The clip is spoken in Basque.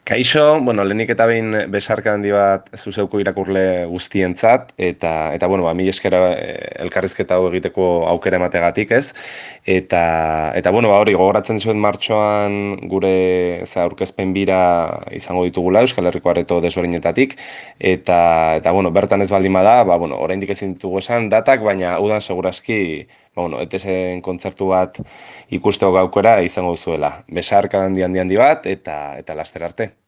Kaixo, lehenik eta behin besarka handi bat zuzeuko irakurle guztientzat, eta mila eskera elkarrizketa hau egiteko aukera emategatik, ez? Hori, gogoratzen zuen martxoan gure aurkezpen bira izango ditugula Euskal Herriko areto desberdinetatik, bertan ez baldin bada, oraindik ezin ditugu esan datak, baina udan segurazki, ETS-en kontzertu bat ikusteko aukera izango zuela. Besarka handi bat, eta laster arte.